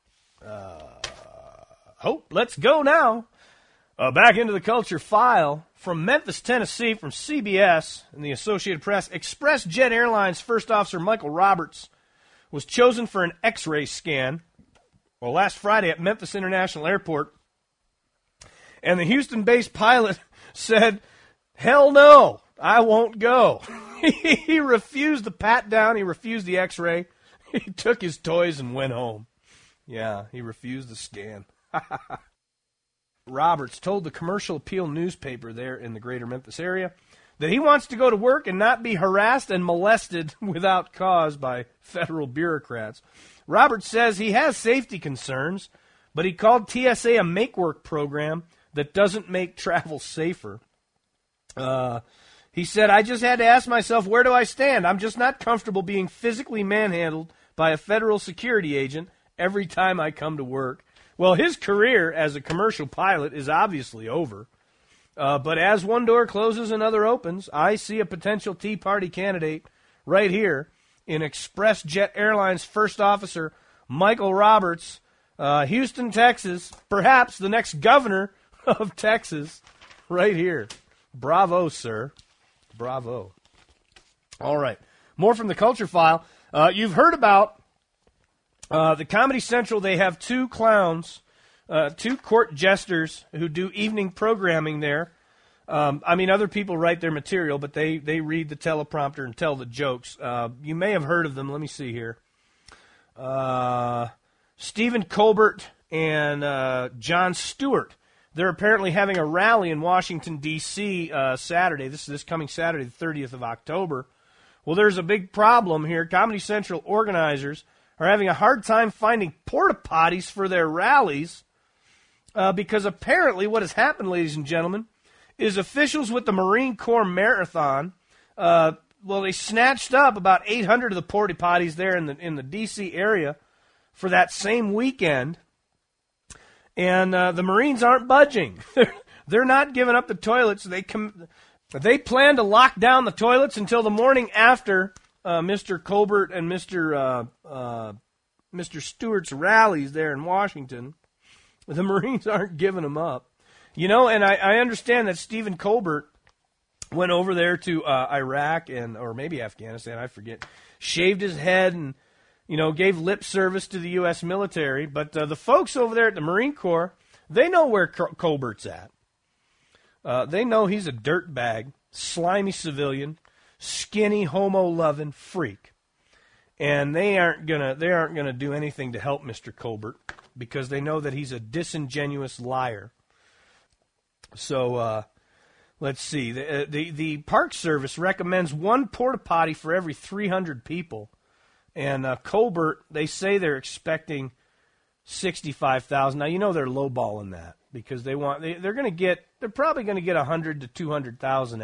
Let's go now. Back into the culture file from Memphis, Tennessee, from CBS and the Associated Press. ExpressJet Airlines First Officer Michael Roberts was chosen for an X-ray scan last Friday at Memphis International Airport. And the Houston-based pilot said, "Hell no, I won't go." He refused the pat-down. He refused the X-ray. He took his toys and went home. Yeah, he refused the scan. Roberts told the Commercial Appeal newspaper there in the greater Memphis area that he wants to go to work and not be harassed and molested without cause by federal bureaucrats. Roberts says he has safety concerns, but he called TSA a make-work program that doesn't make travel safer. He said, "I just had to ask myself, where do I stand? I'm just not comfortable being physically manhandled by a federal security agent every time I come to work." Well, his career as a commercial pilot is obviously over. But as one door closes, another opens. I see a potential Tea Party candidate right here in ExpressJet Airlines First Officer Michael Roberts, Houston, Texas, perhaps the next governor of Texas, right here. Bravo, sir. Bravo. All right. More from the Culture File. You've heard about the Comedy Central. They have two clowns, two court jesters who do evening programming there. Other people write their material, but they read the teleprompter and tell the jokes. You may have heard of them. Let me see here. Stephen Colbert and Jon Stewart. They're apparently having a rally in Washington, D.C. Saturday. This coming Saturday, the 30th of October. Well, there's a big problem here. Comedy Central organizers are having a hard time finding porta potties for their rallies because apparently what has happened, ladies and gentlemen, is officials with the Marine Corps Marathon, they snatched up about 800 of the porta potties there in the D.C. area for that same weekend, and the Marines aren't budging. They're not giving up the toilets. They plan to lock down the toilets until the morning after Mr. Colbert and Mr. Stewart's rallies there in Washington. The Marines aren't giving them up. You know, and I understand that Stephen Colbert went over there to Iraq or maybe Afghanistan, I forget, shaved his head and, gave lip service to the U.S. military. But the folks over there at the Marine Corps, they know where Colbert's at. They know he's a dirtbag, slimy civilian, skinny, homo-loving freak. And they aren't gonna do anything to help Mr. Colbert because they know that he's a disingenuous liar. So let's see. The Park Service recommends one porta potty for every 300 people, and Colbert, they say they're expecting 65,000. Now they're lowballing that because they're probably going to get 100 to 200,000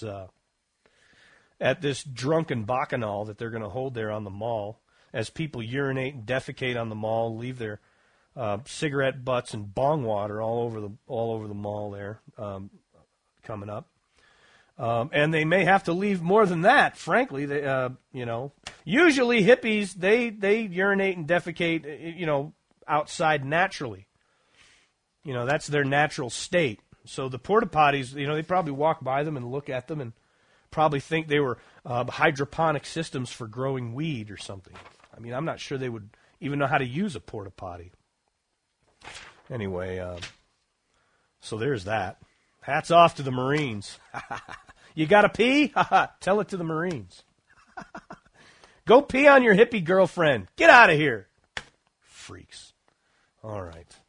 at this drunken bacchanal that they're going to hold there on the mall as people urinate and defecate on the mall, leave their cigarette butts and bong water all over the mall there coming up. And they may have to leave more than that, frankly. Usually hippies, they urinate and defecate, outside naturally. That's their natural state. So the porta potties, they probably walk by them and look at them and probably think they were hydroponic systems for growing weed or something. I mean, I'm not sure they would even know how to use a porta potty. Anyway, so there's that. Hats off to the Marines. You got to pee? Tell it to the Marines. Go pee on your hippie girlfriend. Get out of here. Freaks. All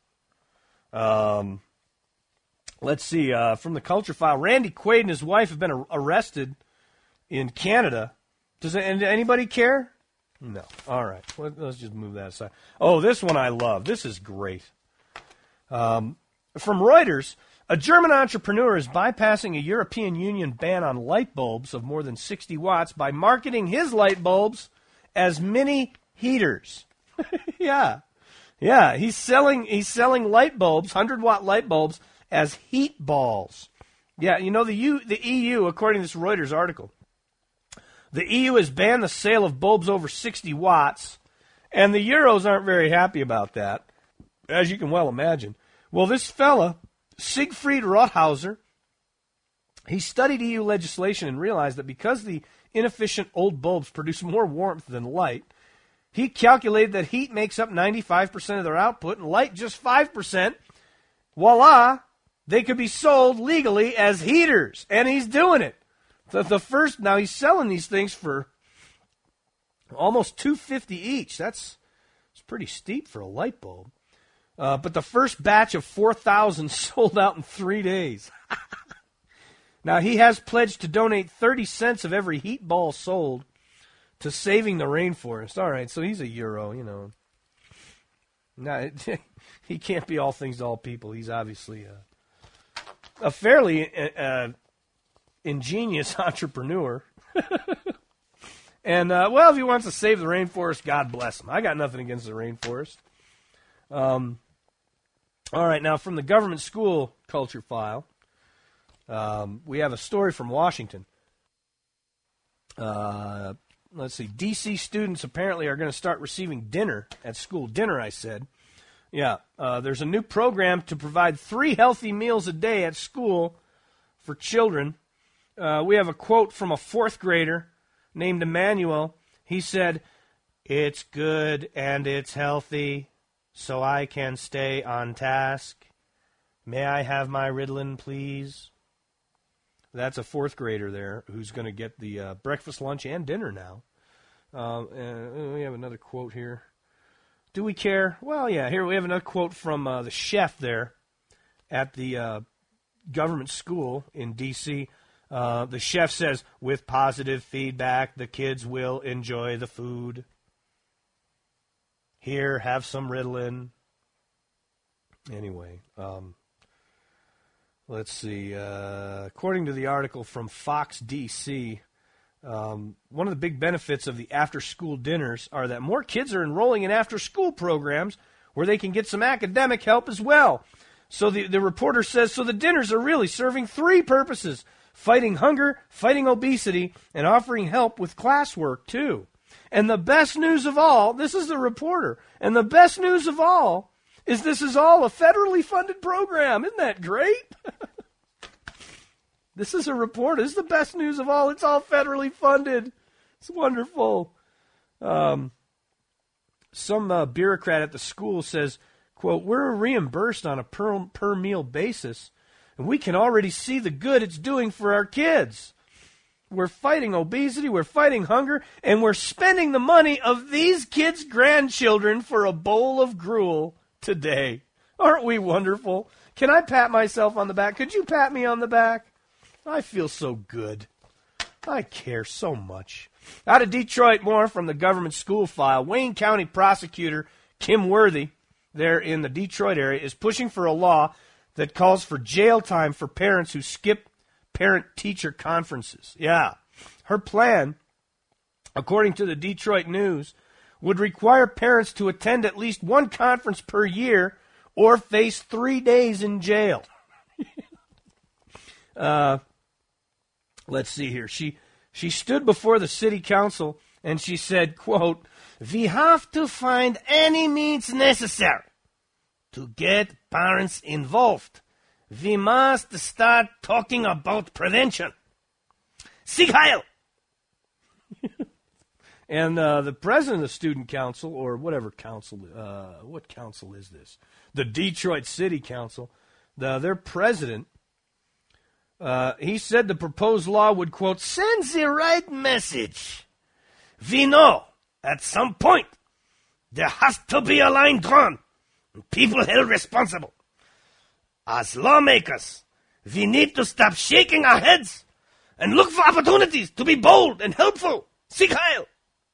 right. Let's see. From the Culture File, Randy Quaid and his wife have been arrested in Canada. Does anybody care? No. All right. Let's just move that aside. Oh, this one I love. This is great. From Reuters, a German entrepreneur is bypassing a European Union ban on light bulbs of more than 60 watts by marketing his light bulbs as mini heaters. Yeah. He's selling light bulbs, 100-watt light bulbs, as heat balls. Yeah, the EU, according to this Reuters article, the EU has banned the sale of bulbs over 60 watts, and the Euros aren't very happy about that, as you can well imagine. Well, this fella, Siegfried Rothhauser, he studied EU legislation and realized that because the inefficient old bulbs produce more warmth than light, he calculated that heat makes up 95% of their output and light just 5%. Voila! They could be sold legally as heaters, and he's doing it. Now he's selling these things for almost $250 each. It's pretty steep for a light bulb. But the first batch of 4,000 sold out in 3 days. Now he has pledged to donate 30 cents of every heat ball sold to saving the rainforest. All right, so he's a Euro, Now he can't be all things to all people. He's obviously a fairly ingenious entrepreneur. And, if he wants to save the rainforest, God bless him. I got nothing against the rainforest. All right, now from the Government School Culture File, we have a story from Washington. Let's see. D.C. students apparently are going to start receiving dinner at school. Dinner, I said. Yeah, there's a new program to provide 3 healthy meals a day at school for children. We have a quote from a 4th grader named Emmanuel. He said, "It's good and it's healthy, so I can stay on task. May I have my Ritalin, please?" That's a 4th grader there who's going to get the breakfast, lunch, and dinner now. And we have another quote here. Do we care? Well, yeah, here we have another quote from the chef there at the government school in D.C. The chef says, "With positive feedback, the kids will enjoy the food. Here, have some Ritalin." Anyway, let's see. According to the article from Fox D.C., one of the big benefits of the after-school dinners are that more kids are enrolling in after-school programs where they can get some academic help as well. So the reporter says, so the dinners are really serving 3 purposes: fighting hunger, fighting obesity, and offering help with classwork, too. And the best news of all, this is the reporter, and the best news of all is this is all a federally funded program. Isn't that great? This is a report. This is the best news of all. It's all federally funded. It's wonderful. Some bureaucrat at the school says, quote, we're reimbursed on a per meal basis, and we can already see the good it's doing for our kids. We're fighting obesity, we're fighting hunger, and we're spending the money of these kids' grandchildren for a bowl of gruel today. Aren't we wonderful? Can I pat myself on the back? Could you pat me on the back? I feel so good. I care so much. Out of Detroit, more from the government school file. Wayne County prosecutor Kim Worthy, there in the Detroit area, is pushing for a law that calls for jail time for parents who skip parent-teacher conferences. Yeah. Her plan, according to the Detroit News, would require parents to attend at least one conference per year or face 3 days in jail. Let's see here. She stood before the city council and she said, quote, we have to find any means necessary to get parents involved. We must start talking about prevention. Sieg Heil! And the president of the student council, or whatever council, what council is this? The Detroit City Council, their president, he said the proposed law would, quote, send the right message. We know at some point there has to be a line drawn and people held responsible. As lawmakers, we need to stop shaking our heads and look for opportunities to be bold and helpful. Sieg Heil!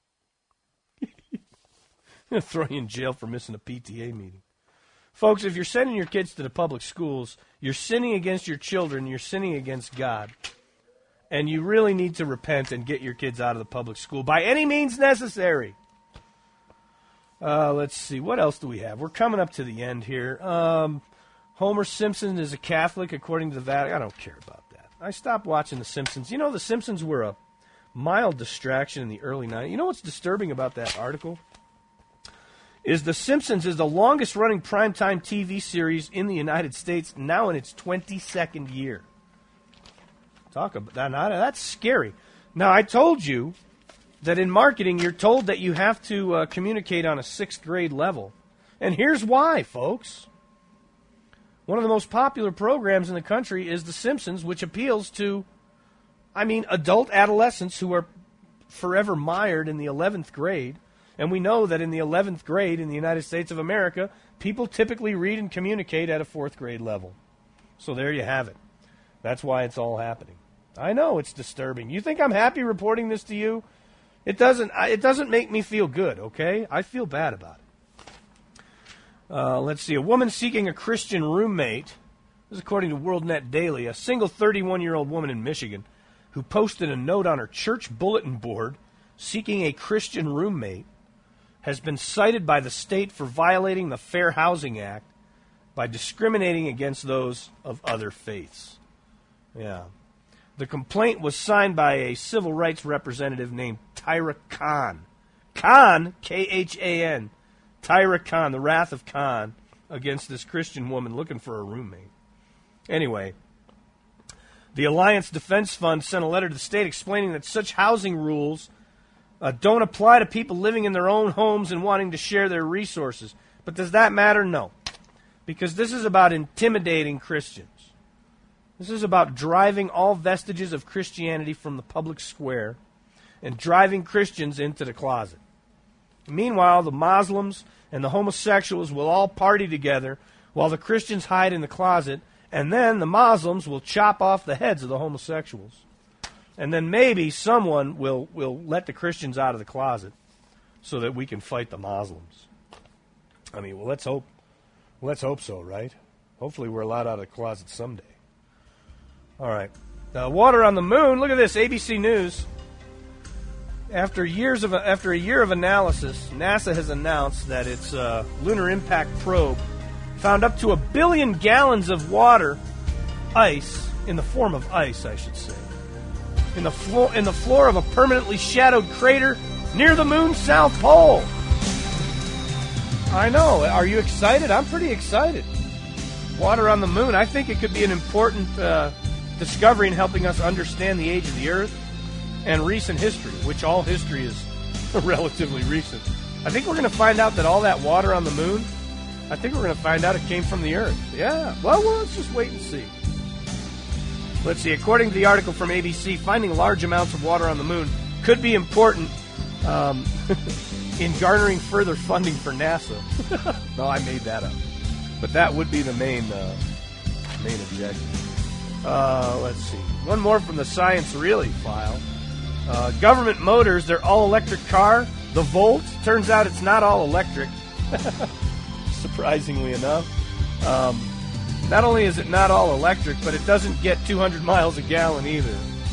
I'm going to throw you in jail for missing a PTA meeting. Folks, if you're sending your kids to the public schools, you're sinning against your children, you're sinning against God. And you really need to repent and get your kids out of the public school by any means necessary. Let's see, what else do we have? We're coming up to the end here. Homer Simpson is a Catholic, according to the Vatican. I don't care about that. I stopped watching The Simpsons. You know, The Simpsons were a mild distraction in the early 90s. You know what's disturbing about that article? Is The Simpsons is the longest-running primetime TV series in the United States, now in its 22nd year. Talk about that. That's scary. Now, I told you that in marketing, you're told that you have to communicate on a 6th grade level. And here's why, folks. One of the most popular programs in the country is The Simpsons, which appeals to, adult adolescents who are forever mired in the 11th grade. And we know that in the 11th grade in the United States of America, people typically read and communicate at a 4th grade level. So there you have it. That's why it's all happening. I know it's disturbing. You think I'm happy reporting this to you? It doesn't make me feel good, okay? I feel bad about it. Let's see. A woman seeking a Christian roommate, this is according to WorldNet Daily, a single 31-year-old woman in Michigan who posted a note on her church bulletin board seeking a Christian roommate has been cited by the state for violating the Fair Housing Act by discriminating against those of other faiths. Yeah. The complaint was signed by a civil rights representative named Tyra Khan. Khan, K-H-A-N. Tyra Khan, the wrath of Khan, against this Christian woman looking for a roommate. Anyway, the Alliance Defense Fund sent a letter to the state explaining that such housing rules don't apply to people living in their own homes and wanting to share their resources. But does that matter? No. Because this is about intimidating Christians. This is about driving all vestiges of Christianity from the public square and driving Christians into the closet. Meanwhile, the Muslims and the homosexuals will all party together while the Christians hide in the closet, and then the Muslims will chop off the heads of the homosexuals. And then maybe someone will let the Christians out of the closet so that we can fight the Muslims. Well, let's hope so, right? Hopefully we're allowed out of the closet someday. All right. Water on the moon. Look at this, ABC News. After a year of analysis, NASA has announced that its Lunar Impact Probe found up to 1 billion gallons of water, ice, in the form of ice, I should say, in the floor of a permanently shadowed crater near the moon's south pole. I know. Are you excited? I'm pretty excited. Water on the moon. I think it could be an important discovery and helping us understand the age of the Earth, and recent history, which all history is relatively recent. I think we're going to find out that all that water on the moon, I think we're going to find out it came from the Earth. Yeah, well, let's just wait and see. Let's see. According to the article from ABC, finding large amounts of water on the moon could be important in garnering further funding for NASA. No, I made that up. But that would be the main objective. Let's see. One more from the Science Really file. Government motors, their all-electric car, the Volt, turns out it's not all electric. Surprisingly enough. Not only is it not all electric, but it doesn't get 200 miles a gallon either.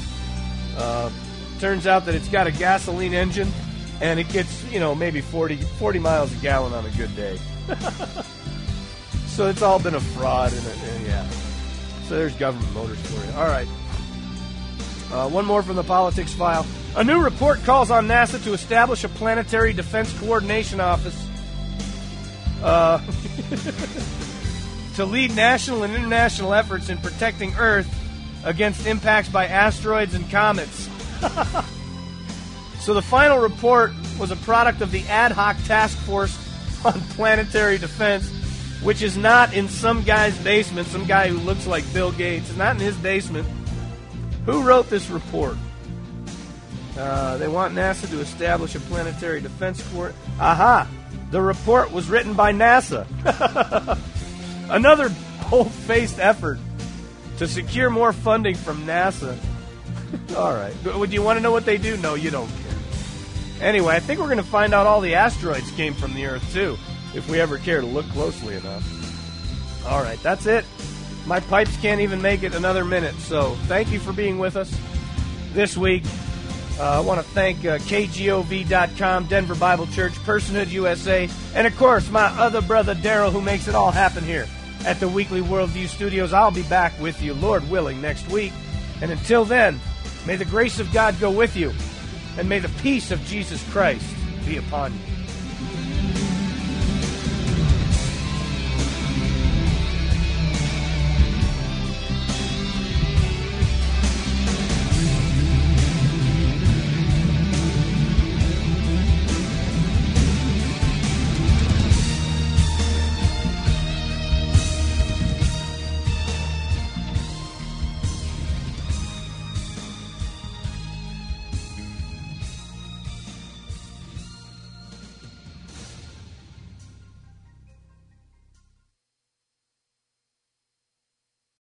Turns out that it's got a gasoline engine, and it gets, maybe 40 miles a gallon on a good day. So it's all been a fraud, and yeah. So there's government motors for you. All right. One more from the politics file. A new report calls on NASA to establish a planetary defense coordination office to lead national and international efforts in protecting Earth against impacts by asteroids and comets. So the final report was a product of the Ad Hoc Task Force on Planetary Defense, which is not in some guy's basement, some guy who looks like Bill Gates. It's not in his basement. Who wrote this report? They want NASA to establish a planetary defense corps. Aha! The report was written by NASA. Another bold-faced effort to secure more funding from NASA. All right. Would you want to know what they do? No, you don't care. Anyway, I think we're going to find out all the asteroids came from the Earth, too, if we ever care to look closely enough. All right, that's it. My pipes can't even make it another minute, so thank you for being with us this week. I want to thank KGOV.com, Denver Bible Church, Personhood USA, and, of course, my other brother, Daryl, who makes it all happen here at the Weekly Worldview Studios. I'll be back with you, Lord willing, next week. And until then, may the grace of God go with you, and may the peace of Jesus Christ be upon you.